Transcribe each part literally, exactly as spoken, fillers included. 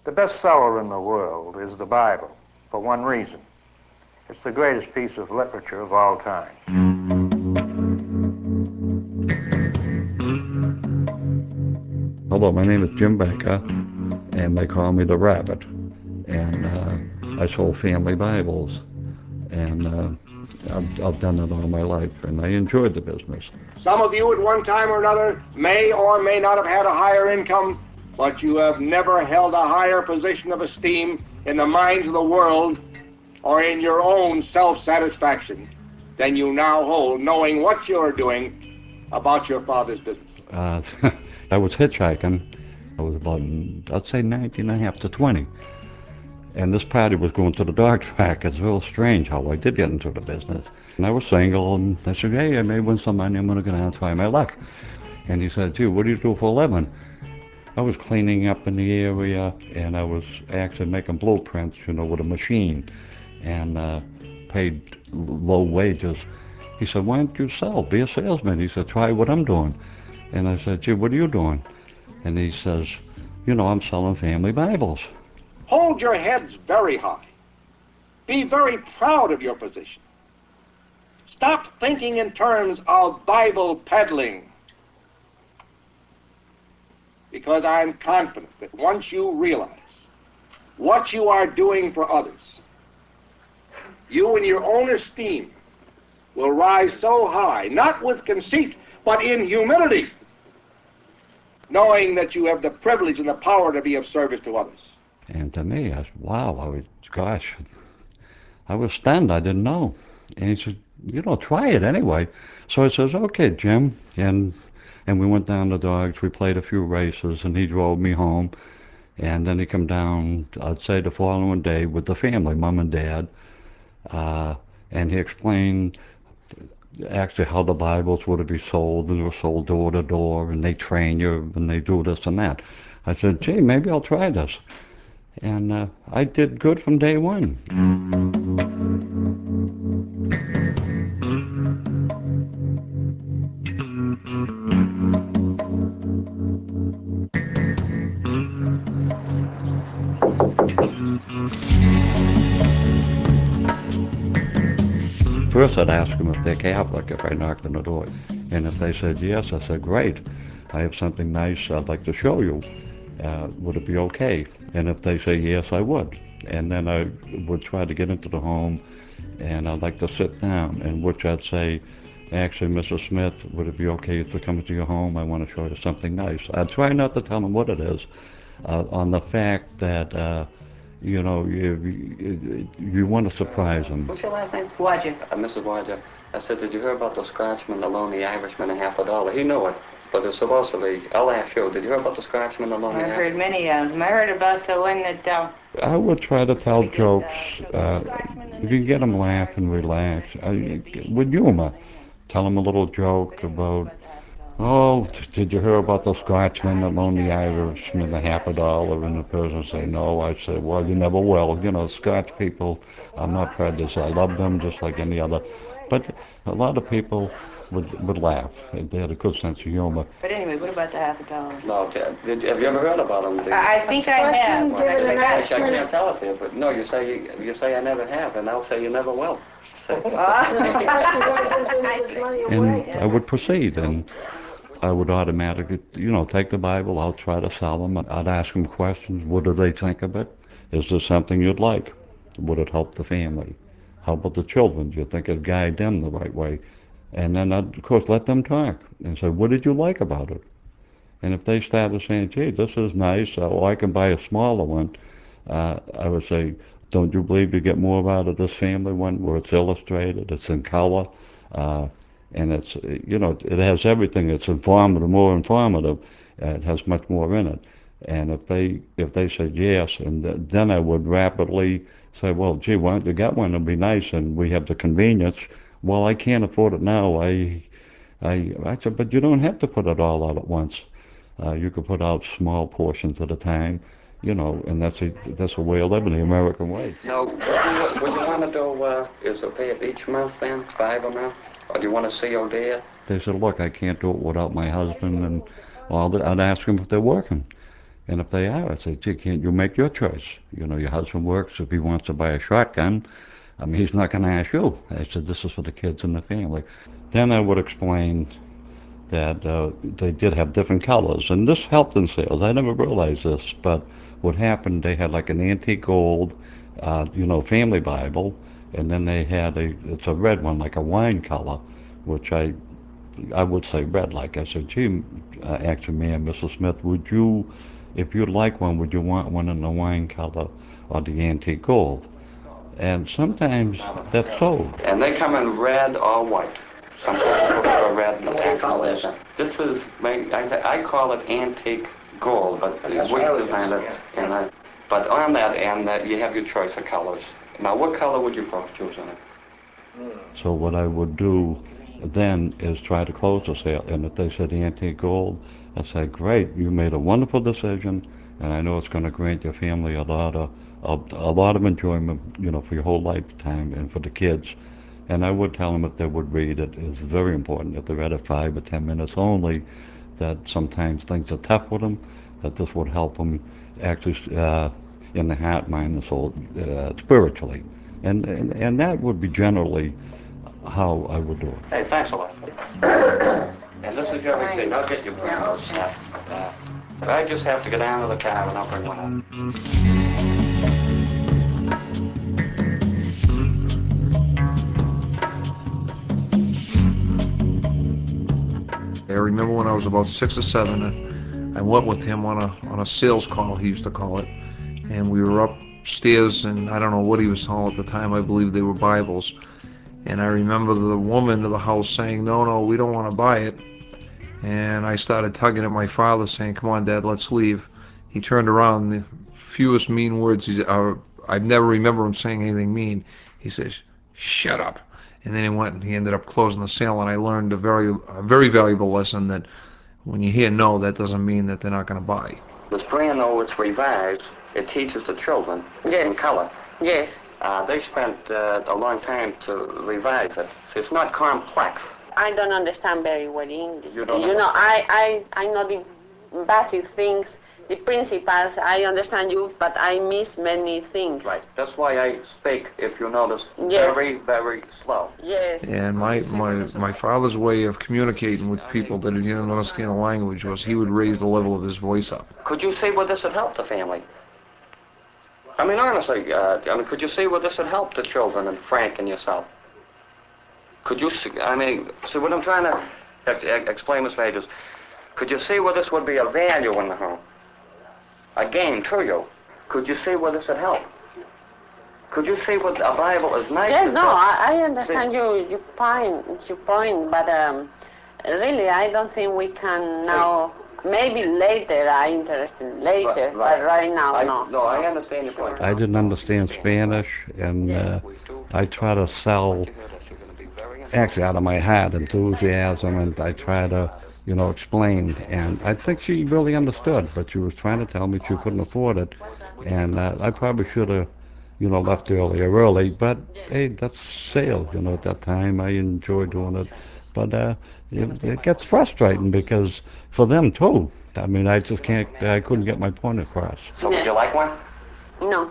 The bestseller in the world is the Bible, for one reason. It's the greatest piece of literature of all time. Hello, my name is Jim Baker, and they call me the Rabbit. And uh, I sold family Bibles, and uh, I've, I've done it all my life, and I enjoyed the business. Some of you at one time or another may or may not have had a higher income, but you have never held a higher position of esteem in the minds of the world or in your own self-satisfaction than you now hold, knowing what you're doing about your father's business. Uh, I was hitchhiking. I was about, I'd say nineteen and a half to twenty. And this party was going to the dog track. It's real strange how I did get into the business. And I was single, and I said, hey, I may win some money. I'm going to go down and try my luck. And he said, gee, what do you do for a living? I was cleaning up in the area, and I was actually making blueprints, you know, with a machine, and uh, paid low wages. He said, why don't you sell? Be a salesman. He said, try what I'm doing. And I said, gee, what are you doing? And he says, you know, I'm selling family Bibles. Hold your heads very high. Be very proud of your position. Stop thinking in terms of Bible peddling. Because I'm confident that once you realize what you are doing for others, you in your own esteem will rise so high, not with conceit, but in humility, knowing that you have the privilege and the power to be of service to others. And to me, I said, wow, I was, gosh, I was stunned. I didn't know. And he said, you know, try it anyway. So I says, okay, Jim. And and we went down to dogs. We played a few races, and he drove me home. And then he come down, I'd say the following day with the family, mom and dad. Uh, and he explained actually how the Bibles were to be sold, and they were sold door to door, and they train you, and they do this and that. I said, gee, maybe I'll try this. And uh, I did good from day one. First I'd ask them if they're Catholic if I knocked on the door. And if they said yes, I said, great. I have something nice I'd like to show you. Uh, would it be okay? And if they say yes, I would. And then I would try to get into the home, and I'd like to sit down, in which I'd say, actually, Missus Smith, would it be okay to come into your home? I want to show you something nice. I'd try not to tell them what it is, uh, on the fact that, uh, you know, you, you, you want to surprise them. What's your last name? Wadger. Uh, Missus Wadger. I said, did you hear about the Scotchman, the lonely Irishman, a half a dollar? He knew it, but it's supposed to be. I'll ask you, did you hear about the Scotchman, the lonely I've Irishman? heard many of them. I heard about the one that, uh... I would try to tell Good, jokes. uh, Uh, Scotchman and you the can get them Lonely laugh and Irishman. relax. I, with humor. Tell them a little joke about, oh, t- did you hear about the Scotchman, the lonely Irishman, the half a dollar? And the person say no. I say, well, you never will. You know, Scotch people, I'm not prejudiced. I love them just like any other. But a lot of people would, would laugh. They had a good sense of humor. But anyway, what about the half a dollar? No, did, did, have you ever heard about him? Did, I, I think I have. well, I, I, I, I I, can't tell it to you, but no, you say you, you say I never have, and I'll say you never will. Say, And I would proceed, and I would automatically, you know, take the Bible. I'll try to sell them. I'd ask them questions. What do they think of it? Is this something you'd like? Would it help the family? How about the children? Do you think it'd guide them the right way? And then I'd, of course, let them talk and say, what did you like about it? And if they started saying, gee, this is nice, or I can buy a smaller one, uh, I would say, don't you believe you get more out of this family one where it's illustrated, it's in color, uh, and it's, you know, it has everything. It's informative, more informative. Uh, it has much more in it. And if they if they said yes, and th- then I would rapidly say, well, gee, why don't you get one? It'll be nice, and we have the convenience. Well, I can't afford it now. I, I, I said, but you don't have to put it all out at once. Uh, you could put out small portions at a time, you know, and that's a that's a way of living, the American way. no, what, what you want to do uh, is to pay it each month then, five a month, or do you want to C O D it? They said, look, I can't do it without my husband, and well, I'd ask them if they're working. And if they are, I say, gee, can't you make your choice? You know, your husband works. If he wants to buy a shotgun, I mean, he's not going to ask you. I said, this is for the kids and the family. Then I would explain that uh, they did have different colors, and this helped in sales. I never realized this, but what happened, they had like an antique gold, uh, you know, family Bible, and then they had a, it's a red one, like a wine color, which I, I would say red. Like I said, gee, uh, actually, ma'am, Missus Smith, would you, if you'd like one, would you want one in the wine color or the antique gold? And sometimes that's sold. And they come in red or white. Some people prefer red. What do you call this? This is, I, say, I call it antique gold, but we designed it. And I, but on that end, uh, you have your choice of colors. Now, what color would you folks choose on it? So what I would do then is try to close the sale. And if they said antique gold, I said, great, you made a wonderful decision, and I know it's going to grant your family a lot of a, a lot of enjoyment, you know, for your whole lifetime and for the kids. And I would tell them if they would read it, it's very important. If they read it five or ten minutes only, that sometimes things are tough with them, that this would help them actually uh, in the heart, mind, and soul, uh, spiritually. And, and and that would be generally how I would do it. Hey, thanks a lot. And this is your receipt. I'll get you one. Uh, uh, I just have to get down to the car and I'll bring one up. I remember when I was about six or seven, I went with him on a on a sales call, he used to call it, and we were upstairs, and I don't know what he was selling at the time. I believe they were Bibles. And I remember the woman of the house saying, no, no, we don't want to buy it. And I started tugging at my father, saying, come on, Dad, let's leave. He turned around, the fewest mean words, he's, uh, I never remember him saying anything mean. He says, shut up. And then he went and he ended up closing the sale, and I learned a very, a very valuable lesson that when you hear no, that doesn't mean that they're not going to buy. This brand, though it's revised, it teaches the children Yes. in color. Yes. Uh, they spent uh, a long time to revise it. So it's not complex. I don't understand very well English. You don't You know, I, I, I know the basic things, the principles, I understand you, but I miss many things. Right. That's why I speak, if you notice, Yes. very, very slow. Yes. And my, my, my father's way of communicating with people that didn't understand the language was he would raise the level of his voice up. Could you see where this would help the family? I mean, honestly, uh, I mean, could you see where this would help the children and Frank and yourself? Could you see, I mean, see what I'm trying to ex ex explain, Miss Majors? Could you see where this would be a value in the home? A gain to you? Could you see where this would help? Could you see what a Bible is nice? Yes, is no, that- I, I understand See? you, you point, your point, but um, really, I don't think we can now. Maybe later, I'm interested later, Right, right. but right now, I, no. no, I understand your point. I didn't understand Spanish, and uh, I try to sell, actually out of my heart, enthusiasm, and I try to, you know, explain. And I think she really understood, but she was trying to tell me she couldn't afford it. And uh, I probably should have, you know, left earlier early, but hey, that's sales, you know, at that time. I enjoy doing it. But uh, it, it gets frustrating because for them too. I mean, I just can't, I couldn't get my point across. So would you like one? No.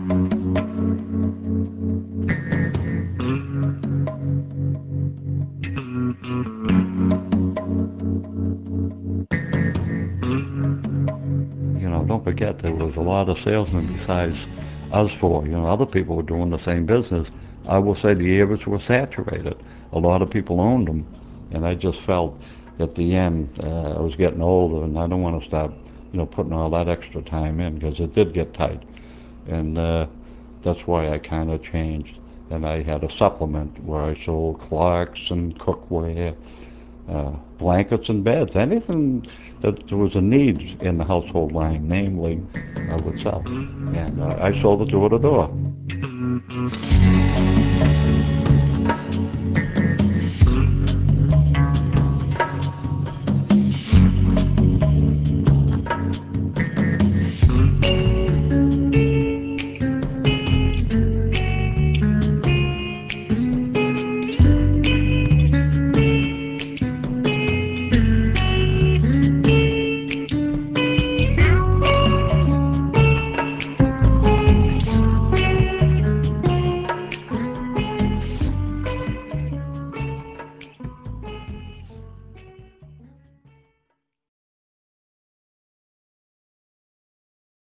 You know, don't forget there was a lot of salesmen besides us four. You know, other people were doing the same business. I will say the areas were saturated. A lot of people owned them, and I just felt at the end uh, I was getting older, and I don't want to stop, you know, putting all that extra time in because it did get tight, and uh, that's why I kind of changed. And I had a supplement where I sold clocks and cookware, uh, blankets and beds, anything that there was a need in the household line, namely, I would sell. And uh, I sold it door to door.